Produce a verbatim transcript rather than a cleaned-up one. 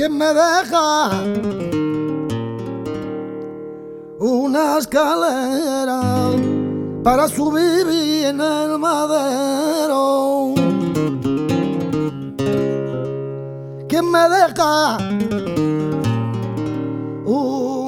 ¿Quién me deja una escalera para subir en el madero? ¿Quién me deja un